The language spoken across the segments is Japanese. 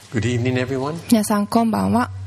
Good evening, everyone. 皆さんこんばんは。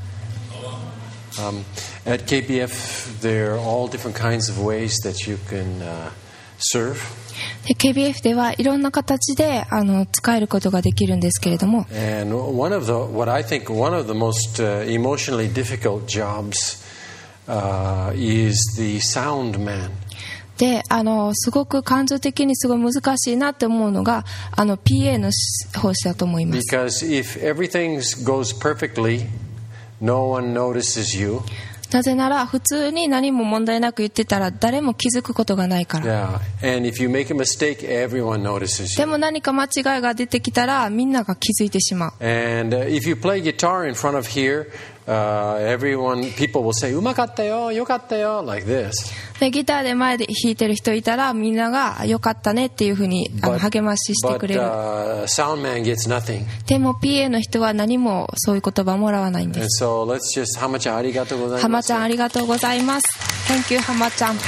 At KBF, there are all different kinds of ways that you can serve. で KBF ではいろんな形で使えることができるんですけれども、 And what I think one of the most emotionally difficult jobs is the sound man. ですごく感情的にすごい難しいなって思うのがPA の奉仕だと思います。 Because if everything goes perfectly, no one notices you. なぜなら普通に何も問題なく言ってたら誰も気づくことがないから。 Yeah. And if you make a mistake, everyone notices で you. も何か間違いが出てきたらみんなが気づいてしまう。 And if you play guitar in front of here, people will say, うまかったよ、よかったよ, like this. でギターで前で弾いてる人いたらみんながよかったねっていうふうに励まししてくれる。 sound man gets nothing. でも PA の人は何もそういう言葉もらわないんで And す。 so let's just 浜ちゃんありがとうございます。 浜ちゃんありがとうございます。 Thank you 浜ちゃん。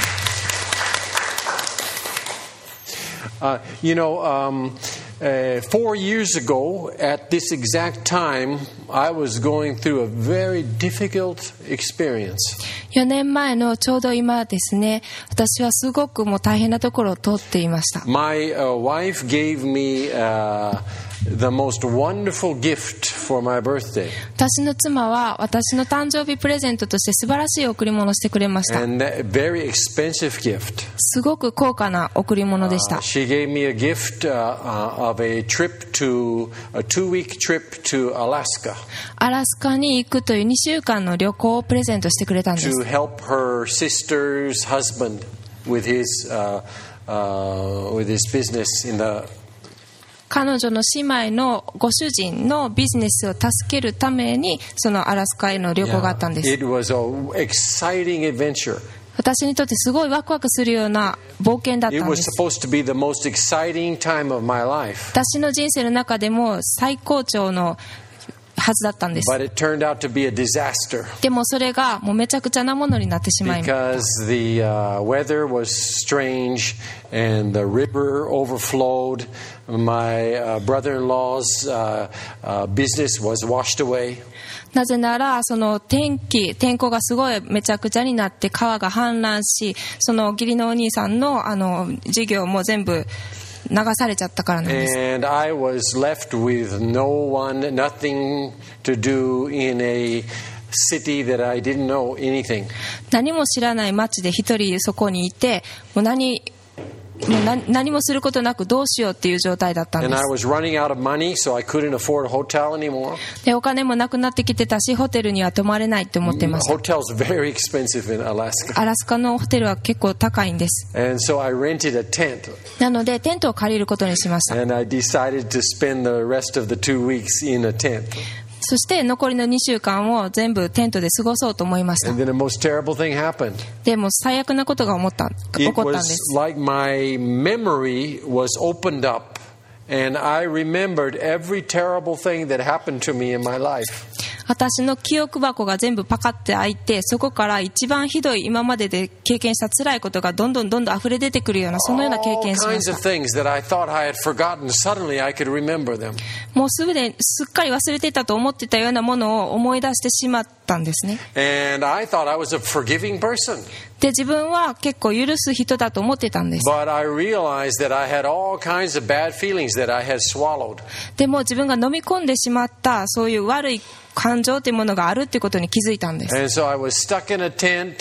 4 years ago, at this exact time, I was going through a very difficult experience. 4年前のちょうど今ですね、私はすごくもう大変なところを通っていました。 My wife gave me the most wonderful gift for my birthday. 私の妻は私の誕生日プレゼントとして素晴らしい贈り物をしてくれました。 And that very expensive gift. すごく高価な贈り物でした。 She gave me a gift of a 2-week trip to Alaska アラスカに行くという2週間の旅行をプレゼントしてくれたんです。 to help her sister's husband with his business in the. 彼女の姉妹のご主人のビジネスを助けるためにそのアラスカへの旅行があったんです。 It was an exciting adventure. 私にとってすごいワクワクするような冒険だった It ん was です。 supposed to be the most exciting time of my life. 私の人生の中でも最高潮のはずだったんです。 But it turned out to be a disaster. でもそれがもうめちゃくちゃなものになってしまいました。 Because the weather was strange and the river overflowed. My brother-in-law's business was washed away. なぜならその天候がすごいめちゃくちゃになって川が氾濫し、その義理のお兄さんの事業も全部流されちゃったからなんです。 And I was left with nothing to do in a city that I didn't know anything. 何も知らない町で一人そこにいて、もう何もすることなくどうしようっていう状態だったんで And I す。 was running out of money, so I couldn't afford a hotel anymore. でお金もなくなってきてたし、ホテルには泊まれないって思ってました。 Hotels are very expensive in Alaska. アラスカのホテルは結構高いんです。 And so I rented a tent. なのでテントを借りることにしました。 And I decided to spend the rest of the 2 weeks in a tent. そして残りの2週間を全部テントで過ごそうと思いました。 And then the most terrible thing happened. でも最悪なことが起こったん It で was す。 like my memory was opened up, and I remembered every terrible thing that happened to me in my life. 私の記憶箱が全部パカって開いて、そこから一番ひどい今までで経験した辛いことがどんどん溢れ出てくるような、そのような経験しま All し kinds of た。 things that I thought I had forgotten, suddenly I could remember them. もうすっかり忘れてたと思ってたようなものを思い出してしまったんですね。 And I thought I was a forgiving person. で自分は結構許す人だと思ってたんです。 But I realized that I had all kinds of bad feelings that I had swallowed. でも自分が飲み込んでしまったそういう悪い感情というものがあるっていうことに気づいたんです。 And so I was stuck in a tent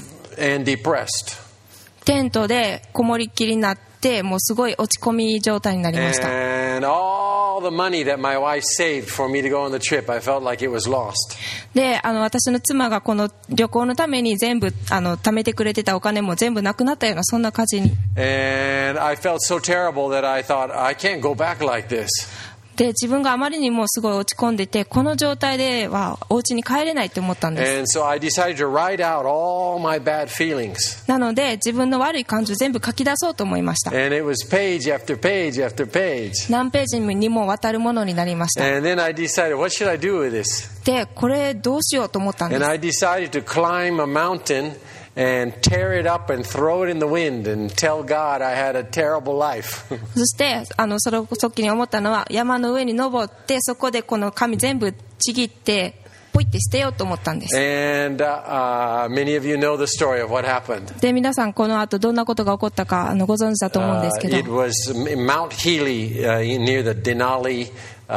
and depressed. テントでこもりっきりになってもうすごい落ち込み状態になりました。 And all the money that my wife saved for me to go on the trip, I felt like it was lost. で私の妻がこの旅行のために全部貯めてくれてたお金も全部なくなったようなそんな感じに。 And I felt so terrible that I thought, I can't go back like this. で自分があまりにもすごい落ち込んでて、この状態ではお家に帰れないって思ったんです。 And so I decided to write out all my bad feelings. なので自分の悪い感情全部書き出そうと思いました。 And it was page after page after page. 何ページにもわたるものになりました。 And then I decided, what should I do with this? でこれどうしようと思ったんです。 And I decided to climb a mountain and tear it up and throw it in the wind and tell God I had a terrible life. そしてその時に思ったのは、山の上に登ってそこでこの紙全部ちぎってポイって捨てようと思ったんです。 And many of you know the story of what happened. で、皆さんこの後どんなことが起こったかご存知だと思うんですけど、 It was Mount Healy near the Denali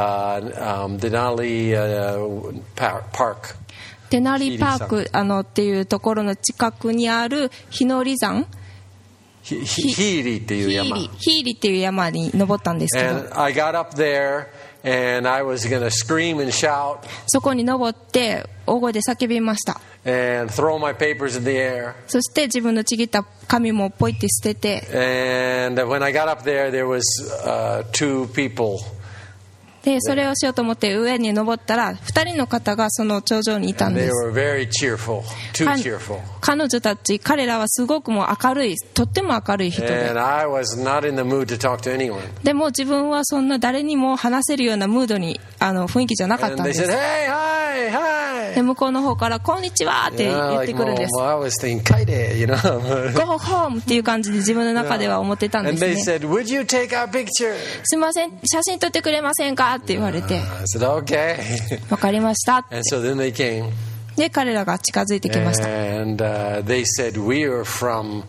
Park. デナリパークっていうところの近くにある日の里山、 ヒーリーっていう山。 ヒーリっていう山に登ったんですけど、 And I got up there and I was going to scream and shout そこに登って大声で叫びました。 and throw my papers in the air. そして自分のちぎった紙もポイって捨てて、 And when I got up there, there was 2 people. でそれをしようと思って上に登ったら2人の方がその頂上にいたん They です。 were very cheerful, too cheerful. 彼女たち、彼らはすごくもう明るい、とっても明るい人で、 And I was not in the mood to talk to anyone. でも自分はそんな誰にも話せるようなムードに雰囲気じゃなかったん And で they す。 said, hey, hi, hi. で向こうの方からこんにちはって言ってくるんです。 I was thinking, kaide, you know. Go home っていう感じで自分の中では思ってたんで And す they ね。 said, would you take our picture? すいません、写真撮ってくれませんかって言われて、 I said, okay. わかりましたって。 And so then they came. で彼らが近づいてきました。 And they said, we are from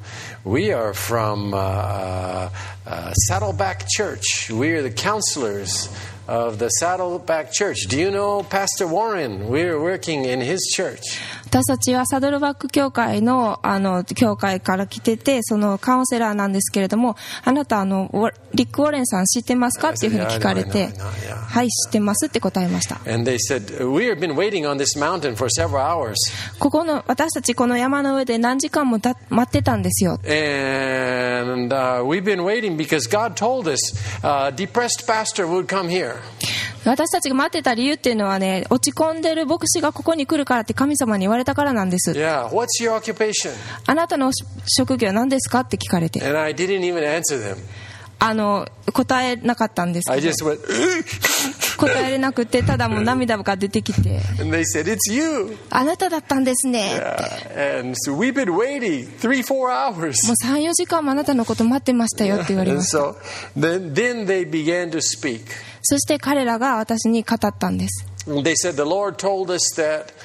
Saddleback Church. We are the counselors of the Saddleback Church. Do you know Pastor Warren? We are working in his church. 私たちはサドルバック教会の教会から来てて、そのカウンセラーなんですけれども、あなたリック・ウォレンさん知ってますかっていうふうに聞かれて、はい、知ってますって答えました。 And they said, we have been waiting on this mountain for several hours. 私たちこの山の上で何時間も待ってたんですよ。 And we've been waiting because God told us depressed pastor would come here. 私たちが待ってた理由っていうのはね、落ち込んでる牧師がここに来るからって神様に言われたからなんです。 Yeah, what's your occupation? あなたの職業は何ですかって聞かれて、 And I didn't even answer them. 答えなかったんです I け just ど、 went, 答えれなくて、ただもう涙が出てきて、 and they said, it's you. あなただったんですね。 And so we've been waiting 3-4 hours. もう 3,4 時間もあなたのこと待ってましたよって言われ And ました。 so then they began to speak. そして彼らが私に語ったんです。 They said, the Lord told us that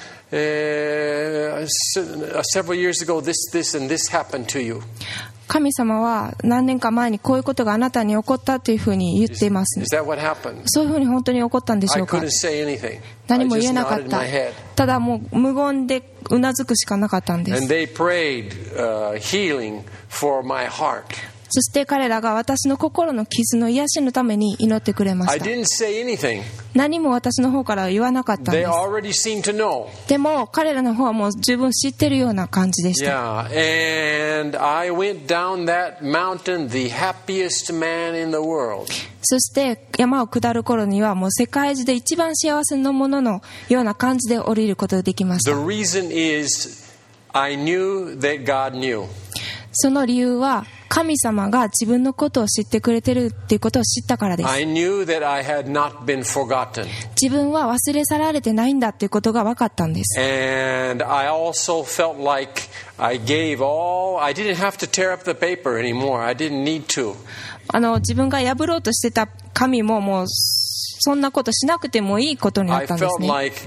several years ago this and this happened to you. 神様は何年か前にこういうことがあなたに起こったというふうに言っています。 Is that what happened? そういうふうに本当に起こったんでし I ょうか。 couldn't say anything. 何 I も言 just えなかっ nodded た my head. ただもう無言でうなずくしかなかったんで And す。 they prayed healing for my heart. そして彼らが私の心の傷の癒しのために祈ってくれま I した。 didn't say anything. 何も私の方からは言わなかったん They です。 already seemed to know. でも彼らの方はもう十分知ってるような感じでした。 Yeah, and I went down that mountain the happiest man in the world. そして山を下る頃にはもう世界中で一番幸せなもののような感じで降りることができまし The た。 reason is I knew that God knew. その理由は神様が自分のことを知ってくれてるっていうことを知ったからです。 I knew that I had not been forgotten. 自分は忘れ去られてないんだっていうことが分かったんです。 And I also felt like I didn't have to tear up the paper anymore. I didn't need to. 自分が破ろうとしてた紙ももうそんなことしなくてもいいことにな I ったんです felt ね。 like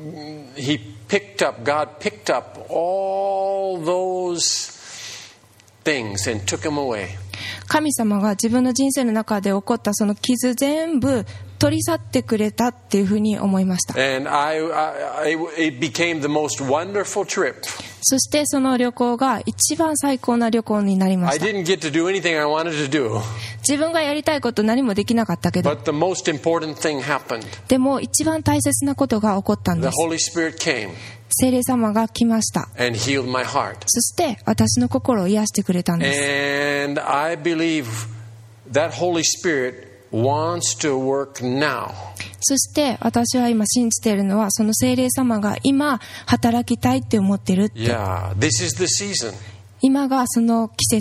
God picked up all those things and took them away. 神様が自分の人生の中で起こったその傷全部取り去ってくれたっていうふうに思いました。 And it became the most wonderful trip. そしてその旅行が一番最高な旅行になりま I した。 didn't get to do anything I wanted to do, 自分がやりたいこと何もできなかったけど、 but the most important thing happened. でも一番大切なことが起こったん The です。 Holy Spirit came 聖霊様が来ました。 and healed my heart. そして私の心を癒してくれたんです。 And I believe that Holy Spirit wants to work now. そして私は今信じているのはその聖霊様が今働きたいって思ってるって。 Yeah, this is the season. 今がその季節。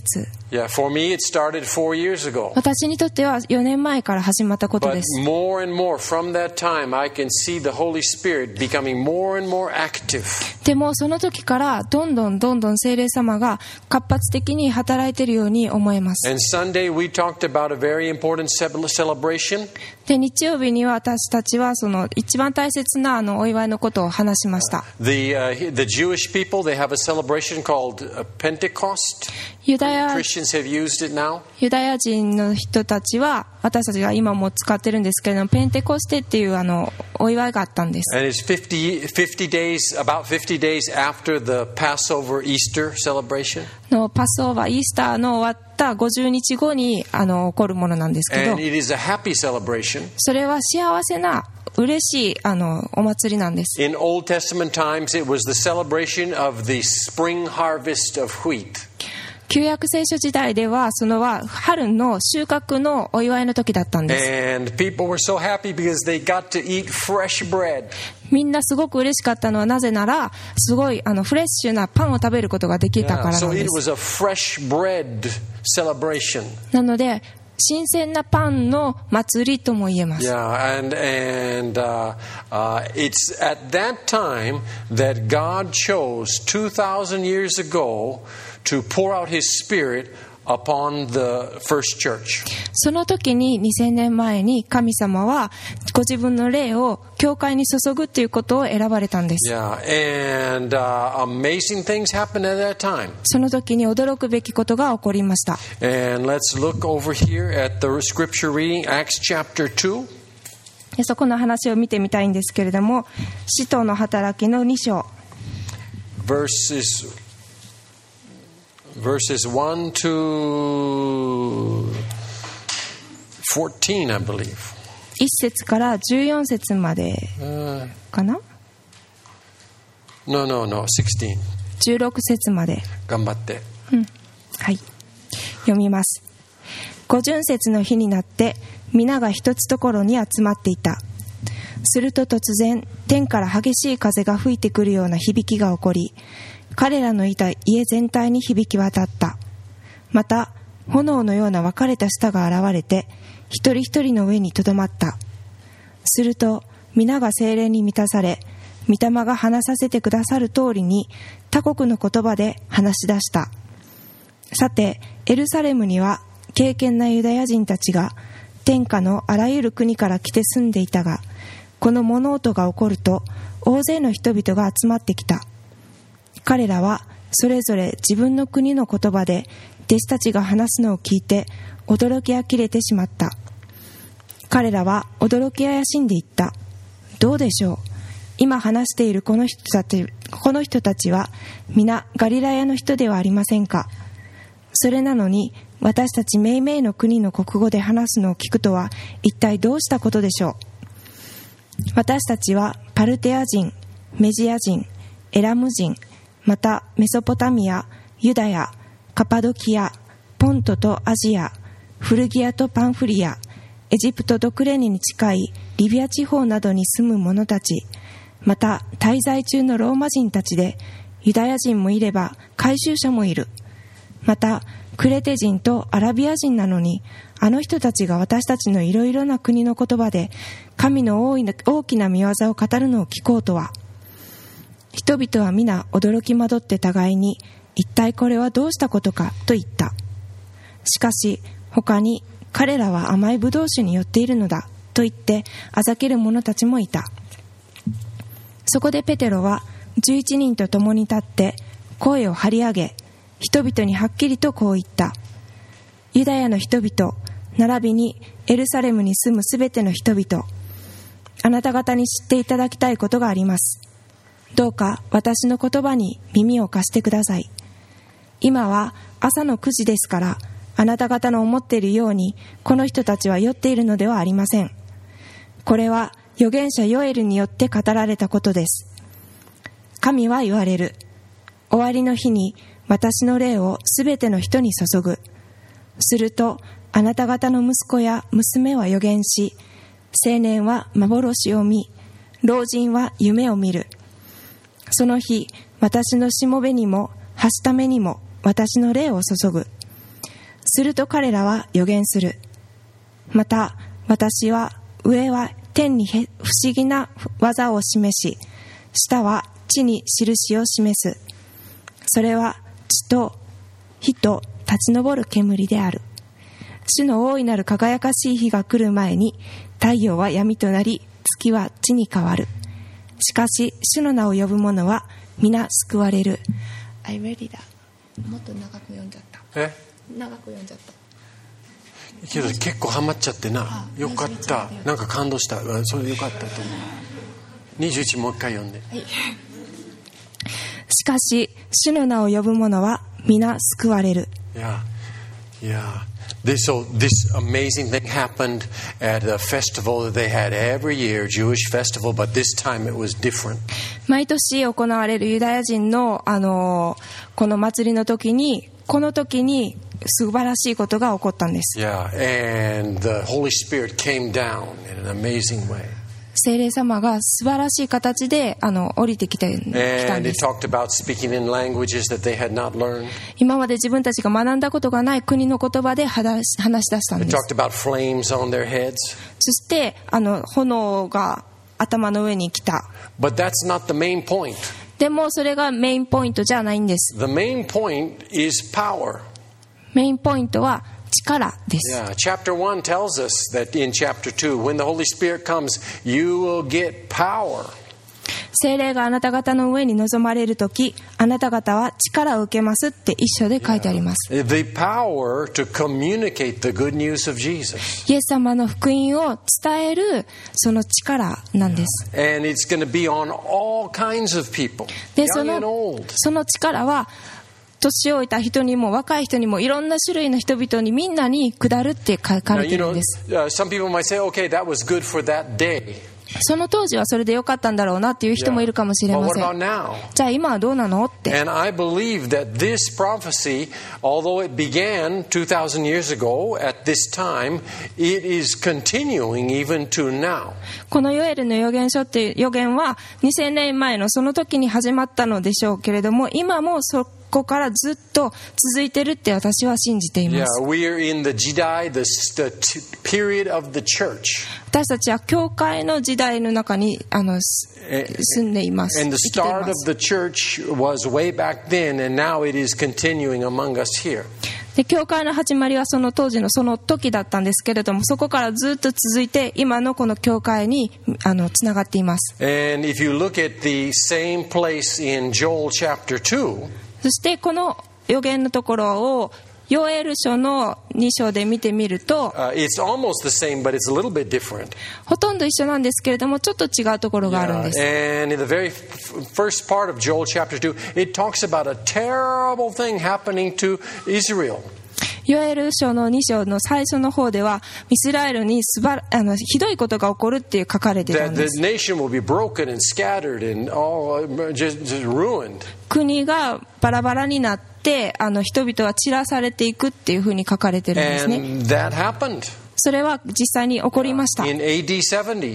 Yeah, for me it started 4 years ago. 私にとっては4年前から始まったこと But です。 more and more from that time, I can see the Holy Spirit becoming more and more active. でもその時からどんどん聖霊様が活発的に働いているように思えます。 And Sunday we talked about a very important celebration. で、日曜日には私たちはその一番大切なお祝いのことを話しました。 The Jewish people, they have a celebration called Pentecost. ユダヤ Christians have used it now. ユダヤ人の人たちは私たちが今も使ってるんですけれども、ペンテコステっていうお祝いがあったんです。 And it's 50 days, about 50 days after the Passover Easter celebration. パスオーバー、イースターの終わった50日後に起こるものなんですけど、 And it is a happy celebration. それは幸せな嬉しいお祭りなんです。 In Old Testament times, it was the celebration of the spring harvest of wheat. 旧約聖書時代ではそのは春の収穫のお祝いの時だったんです。 And people were so happy because they got to eat fresh bread. みんなすごく嬉しかったのはなぜならすごいフレッシュなパンを食べることができたからなん So で it す。 was a fresh bread celebration. なので新鮮なパンの祭りとも言えます。 Yeah, and it's at that time that God chose 2,000 years ago to pour out His Spirit upon the first church. その時に2000年前に神様はご自分の霊を教会に注ぐということを選ばれたんです。 Yeah, and amazing things happened at that time. その時に驚くべきことが起こりました。 And let's look over here at the scripture reading, Acts chapter 2. でそこの話を見てみたいんですけれども、使徒の働きの2章 Verses 1 to 14, I believe. 1節から14節までかな、 No, 16. 16節まで、 頑張って。 はい、読みます。五旬節の日になって皆が一つところに集まっていた。すると突然天から激しい風が吹いてくるような響きが起こり、彼らのいた家全体に響き渡った。また炎のような分かれた舌が現れて一人一人の上にとどまった。すると皆が聖霊に満たされ、御霊が話させてくださる通りに他国の言葉で話し出した。さてエルサレムには敬虔なユダヤ人たちが天下のあらゆる国から来て住んでいたが、この物音が起こると大勢の人々が集まってきた。彼らはそれぞれ自分の国の言葉で弟子たちが話すのを聞いて驚き呆れてしまった。彼らは驚き怪しんでいった。どうでしょう、今話しているこの人たちは皆ガリラヤの人ではありませんか。それなのに私たちめいめいの国の国語で話すのを聞くとは一体どうしたことでしょう。私たちはパルテア人、メジア人、エラム人、またメソポタミア、ユダヤ、カパドキア、ポントとアジア、フルギアとパンフリア、エジプトとクレネに近いリビア地方などに住む者たち、また滞在中のローマ人たちで、ユダヤ人もいれば改宗者もいる。またクレテ人とアラビア人なのに、あの人たちが私たちのいろいろな国の言葉で神の大きな見業を語るのを聞こうとは。人々は皆驚き惑って互いに、一体これはどうしたことかと言った。しかし他に、彼らは甘いブドウ酒に酔っているのだと言ってあざける者たちもいた。そこでペテロは11人と共に立って声を張り上げ、人々にはっきりとこう言った。ユダヤの人々、並びにエルサレムに住むすべての人々、あなた方に知っていただきたいことがあります。どうか私の言葉に耳を貸してください。今は朝の9時ですから、あなた方の思っているようにこの人たちは酔っているのではありません。これは預言者ヨエルによって語られたことです。神は言われる。終わりの日に私の霊をすべての人に注ぐ。するとあなた方の息子や娘は預言し、青年は幻を見、老人は夢を見る。その日、私のしもべにもはしためにも私の霊を注ぐ。 すると彼らは予言する。また私は上は天に不思議な技を示し、下は地に印を示す。それは地と火と立ち上る煙である。主の大いなる輝かしい日が来る前に、太陽は闇となり、月は地に変わる。しかし主の名を呼ぶ者は皆救われる。I read that. もっと長く読んじゃった。長く読んじゃった。 けど結構ハマっちゃってな。よかった。なんか感動した。それでよかったと思う。21もう一回読んで。 しかし主の名を呼ぶ者は皆救われる。 This amazing thing happened at a festival that they had every year, Jewish festival, but this time it was different. 毎年行われるユダヤ人のこの祭りの時に、この時に素晴らしいことが起こったんです。 And the Holy Spirit came down in an amazing way. 聖霊様が素晴らしい形で降りてきたんです。 And it talked about speaking in languages that they had not learned. 今まで自分たちが学んだことがない国の言葉で話し出したんです。 It talked about flames on their heads. そして炎が頭の上に来た。 But that's not the main point. でもそれがメインポイントじゃないんです。 The main point is power. メインポイントは力です。 Chapter 1 tells us that in chapter 2, when the Holy Spirit comes, you will get power. 聖霊があなた方の上に臨まれるとき、あなた方は力を受けますって一緒で書いてあります。 The power to communicate the good news of Jesus. イエス様の福音を伝えるその力なんです。 And it's going to be on all kinds of people, で、 young and old. その力は年老いた人にも若い人にもいろんな種類の人々にみんなに下るって書かれてるんです。 Some people might say, okay, that was good for that day. その当時はそれで良かったんだろうなっていう人もいるかもしれません。 But what about now? じゃあ今はどうなのって。 And I believe that this prophecy, although it began 2,000 years ago at this time, it is continuing even to now. このヨエルの預言書っていう預言は2000年前のその時に始まったのでしょうけれども、今もそこからずっと続いてるって私は信じています。 We are in the Jidai, the period of the church. 私たちは教会の時代の中に住んでいます。 And the start of the church was way back then, and now it is continuing among us here. で、教会の始まりはその当時のその時だったんですけれども、そこからずっと続いて今のこの教会につながっています。 And if you look at the same place in Joel chapter 2, そしてこの預言のところをヨエル書の2章で見てみると、 it's almost the same, but it's a little bit different. ほとんど一緒なんですけれどもちょっと違うところがあるんです。 And in the very first part of Joel chapter 2, it talks about a terrible thing happening to Israel. ヨエル書の2章の最初の方ではイスラエルにひどいことが起こるっていう書かれてたんです。 The nation will be broken and scattered and all just ruined. 国がバラバラになって人々は散らされていくっていうふうに書かれてるんですね。 And that happened. それは実際に起こりました。 In AD 70.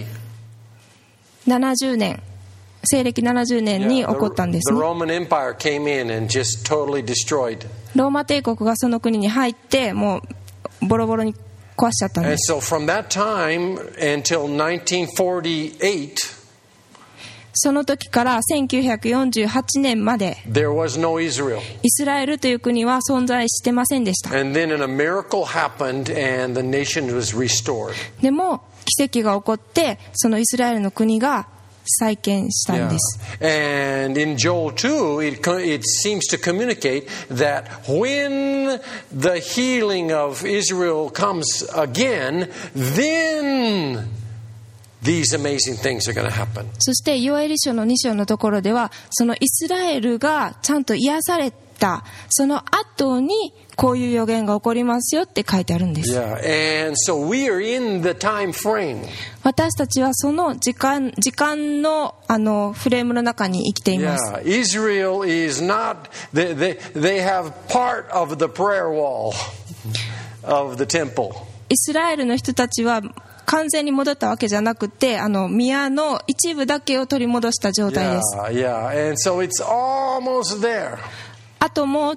70年西暦70年に起こったんですね。 The Roman Empire came in and just totally destroyed. ローマ帝国がその国に入ってもうボロボロに壊しちゃったんです。 And so from that time until 1948, その時から1948年まで there was no Israel. イスラエルという国は存在してませんでした。 And then a miracle happened and the nation was restored. でも奇跡が起こってそのイスラエルの国が再建したんです。 And in Joel 2, it seems to communicate that when the healing of Israel comes again, then these amazing things are going to happen. そしてヨエル書の2章のところではそのイスラエルがちゃんと癒されたその後にこういう予言が起こりますよって書いてあるんです。 And so we are in the time frame. 私たちはその時間のフレームの中に生きています。 Israel is not, they have part of the prayer wall of the temple. イスラエルの人たちは完全に戻ったわけじゃなくて宮の一部だけを取り戻した状態です。 And so it's almost there. あともうちょっと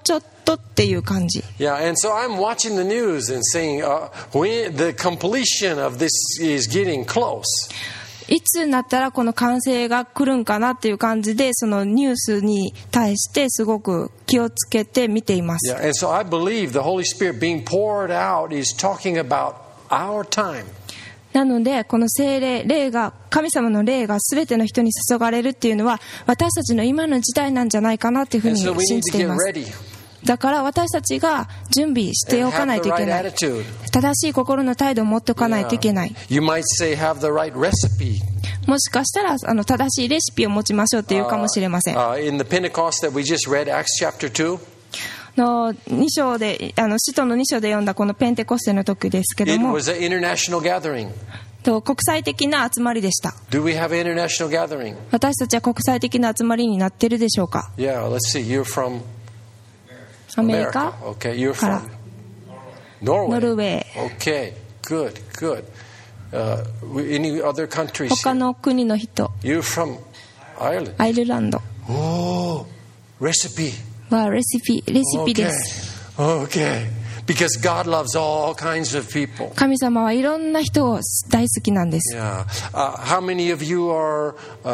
とっていう感じ。 Yeah, and so I'm watching the news and saying when the completion of this is getting close. いつになったらこの完成が来るんかなっていう感じで、そのニュースに対してすごく気をつけて見ています。 Yeah, and so I believe the Holy Spirit being poured out is talking about our time. なのでこの聖霊、霊が、神様の霊が全ての人に注がれるっていうのは私たちの今の時代なんじゃないかなっていうふうに And so we 信 need じ to てい get ます。 ready だから私たちが準備しておか and ない have と the いけ right ない。 attitude. 正しい心の態度を持っておかないといけない。 You might say have the right recipe. もしかしたら正しいレシピを持ちましょうっていうかもしれません。 In the Pentecost that we just read, Acts chapter 2, 2章で使徒の2章で読んだこのペンテコステの時ですけど it も、 was an international gathering. 国際的な集まりでした。 Do we have an international gathering? 私たちは国際的な集まりになっているでしょうか。 Yeah, let's see. You're from アメリカ America. Okay, you're から from Norway. ノルウェー、 Okay, good, good. Any other countries? 他 Here? の国の人、 You're from Ireland. アイルランド Oh, recipe. はレシピで Okay, す。 okay. Because God loves all kinds of people. 神様はいろんな人を大好きなんです。 Yeah. How many of you are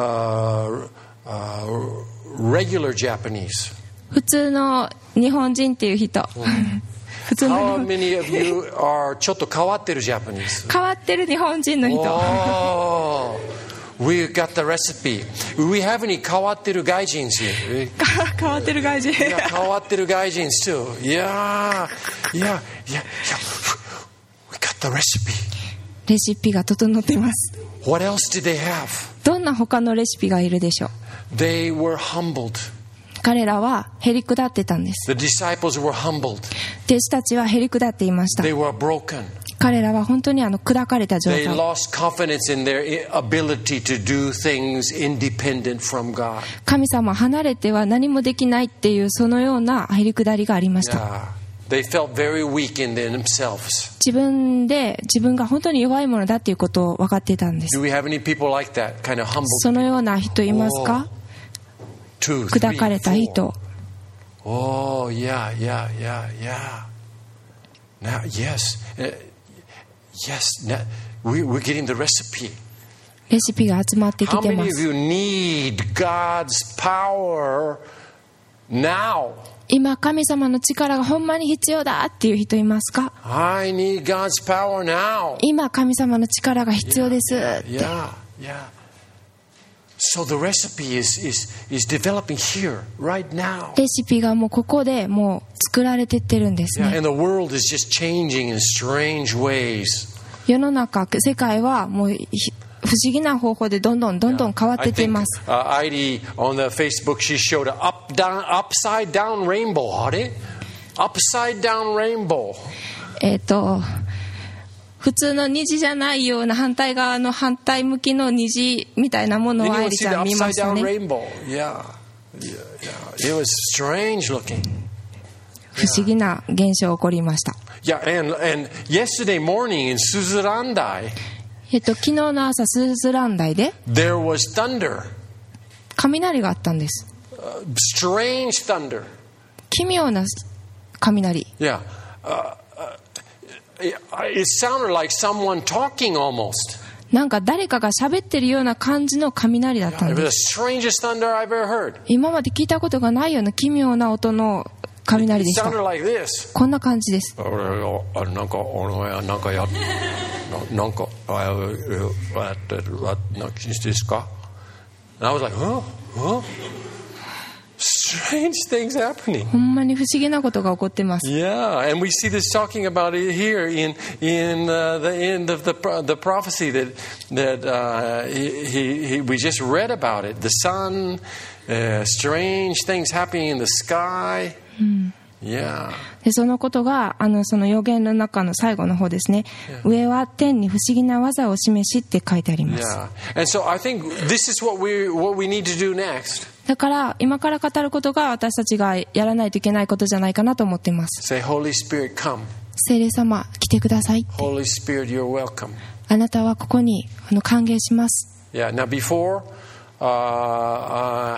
regular Japanese? 普通の日本人っていう人、普通の How many of you are ちょっと変わってる Japanese? 変わってる日本人の人。 Oh, we got the recipe. We have any 変わってる外人 here? 変わってる外人。 Yeah, 変わってる外人 too. Yeah. We got the recipe. レシピが整っています。 What else did they have? どんな他のレシピがいるでしょう。 They were humbled. 彼らはへりくだってたんです。 The disciples were humbled. 弟子たちはへりくだっていました。 They were broken. 彼らは本当に砕かれた状 They 態。 lost confidence in their ability to do things independent from God. 神様離れては何もできないっていうそのようなへりくだりがありました。 Yeah. They felt very weak in themselves. 自分が本当に弱いものだっていうことを分かっていたんです。 Do we have any people like that? Kind of humbled そのような人いますか？ 2, 砕かれた 3, 人。 Oh, yeah. Now, yes. Now, we're getting the recipe. レシピが集まってき How て many ま of す。 you need God's power now? 今神様の力がほんまに必要だっていう人いますか？ I need God's power now. 今神様の力が必要ですって。 Yeah. So the recipe is developing here, right now. レシピがもうここでもう作られてってるんです Yeah, ね。 and the world is just changing in strange ways. 世の中、世界はもう不思議な方法でどんどん変わっていってい I ま think す。 Heidi on the Facebook, she showed an upside down rainbow. あれ Upside down rainbow. 普通の虹じゃないような反対側の反対向きの虹みたいなものを愛 Anyone 理 see ち the ゃん見ま upside した down ね。 rainbow? Yeah. It was strange looking. 不思議な現象が起こりました。 Yeah, and yesterday morning in Suzurandai, 昨日の朝スズランダイで there was thunder. 雷があったんです。 Strange thunder. 奇妙な雷。 Yeah. It sounded like someone talking almost. なんか誰かが喋ってるような感じの雷だったん It was で the す。 strangest thunder I've ever heard. 今まで聞いたことがないような奇妙な音の雷 It でし sounded た。 like this. こんな感じです。 And I was like, huh? Strange things happening. ほんまに不思議なことが起こってます。 Yeah, and we see this talking about it here in the end of the prophecy that we just read about it. The sun, strange things happening in the sky. Yeah. でそのことがその予言の中の最後の方ですね。上は天に不思議な技を示しって書いてあります。 Yeah. And so I think this is what we need to do next. だから今から語ることが私たちがやらないといけないことじゃないかなと思っています。 Say, Holy Spirit, come. 聖霊様来てください。 Holy Spirit, you're welcome. あなたはここに歓迎します。 Yeah. Now before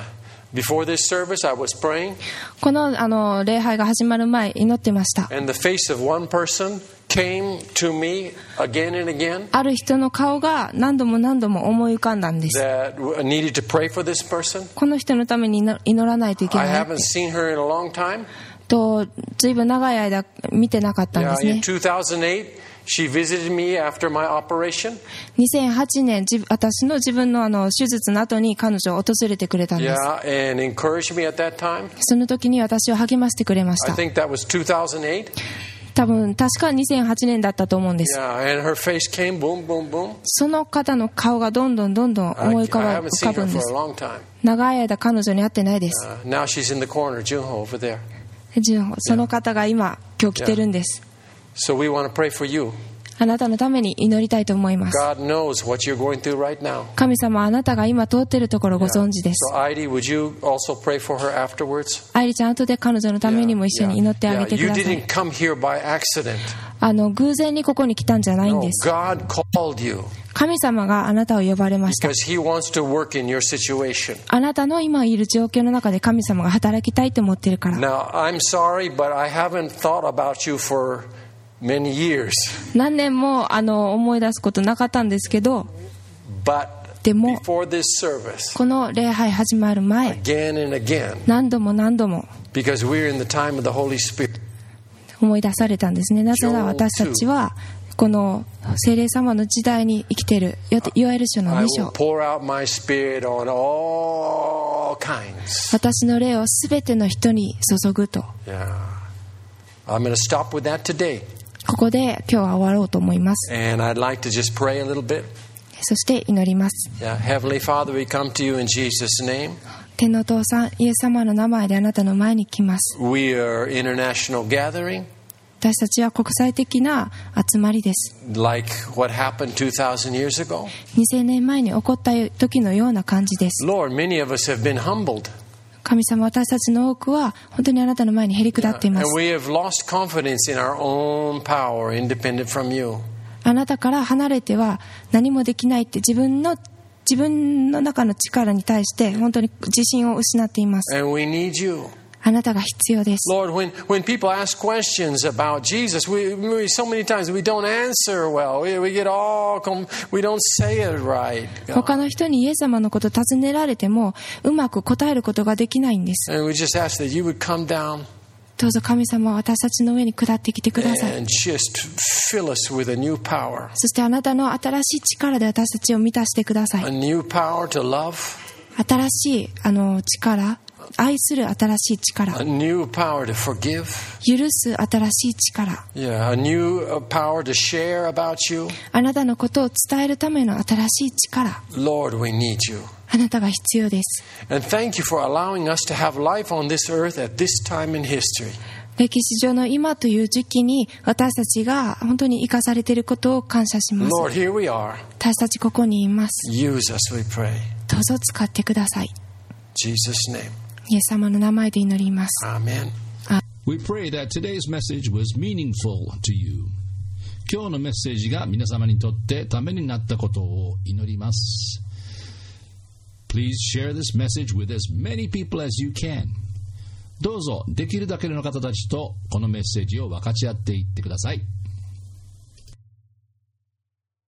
Before this service, I was praying, この、礼拝が始まる前祈ってました。 and the face of one person came to me again and again ある人の顔が何度も何度も思い浮かんだんです。 that needed to pray for this person. この人のために祈らないといけ I ない haven't seen her in a long time. と、ずいぶん長い間見てなかったんで Yeah, す in ね。 2008, she visited me after my operation. 2008年、私の自分の手術の後に彼女を訪れてくれたんです。 Yeah, and encouraged me at that time. その時に私を励ましてくれまし I た。 think that was 2008. 多分、確か2008年だったと思うんです。 Yeah, and her face came, boom, boom, boom. その方の顔がどんどんどんどん I 思い浮か haven't ぶ seen ん her で for す a。long time. 長い間彼女に会ってないです。 Now she's in the corner, Junho, over there. その方が今日来てるんです。 So we want to pray for you. あなたのために祈りたいと思います。 God knows what you're going through right now. 神様はあなたが今通っているところをご存知です。 So Heidi, would you also pray for her afterwards? 愛理ちゃん、後で彼女のためにも一緒に祈ってあげてく You ださい。 didn't come here by accident. 偶然にここに来たんじゃないん No, です。 God called you 神様があなたを呼ばれました。 because He wants to work in your situation. あなたの今いる状況の中で神様が働きたいと思っているから。 Now, I'm sorry, but I haven't thought about you for many years. 何年も思い出すことなかったんですけど、 But でも before this service, この礼拝始まる前、 again and again, 何度も何度も because we're in the time of the Holy Spirit, 思い出されたんですね。なぜなら私たちはこの聖霊様の時代に生きている。ヨエル書の I 2 will 章。 pour out my spirit on all kinds. 私の霊をすべての人に注ぐと。 Yeah. I'm going to stop with that today. ここで今日は終わろうと思います。 And I'd like to just pray a little bit. そして祈ります。 Yeah. Heavenly Father, we come to you in Jesus' name. 天のお父さん、イエス様の名前であなたの前に来ます。 We are international gathering, 私たちは国際的な集まりです。 like what happened 2,000 years ago. 2000年前に起こった時のような感じです。 Lord, many of us have been humbled. 神様、私たちの多くは本当にあなたの前にへり下っていま And す。 we have lost confidence in our own power, independent from you. あなたから離れては何もできないって自分の中の力に対して本当に自信を失っています。 And we need you. あなたが必要です。 Lord, when people ask questions about Jesus, we so many times we don't answer well. We get we don't say it right. 他の人にイエス様のことを尋ねられてもうまく答えることができないんです。 And we just ask that you would come down どうぞ神様は私たちの上に下ってきてください。 and just fill us with a new power. そしてあなたの新しい力で私たちを満たしてください。 A new power to love. 新しい力、愛する新しい力、 A new power to forgive. 許す新しい力、 Yeah, a new power to share about you. あなたのことを伝えるための新しい力、 Lord, we need you. あなたが必要です。 And thank you for allowing us to have life on this earth at this time in history. 歴史上の今という時期に私たちが本当に生かされていることを感謝します。 Lord, here we are. 私たちここにいます。 Use us, we pray. どうぞ使ってください。 Jesus' name. イエス様の名前で祈ります。 Amen. We pray that today's message was meaningful to you. 今日のメッセージが皆様にとってためになったことを祈ります。Please share this message with as many people as you can. どうぞできるだけの方たちとこのメッセージを分かち合っていってください。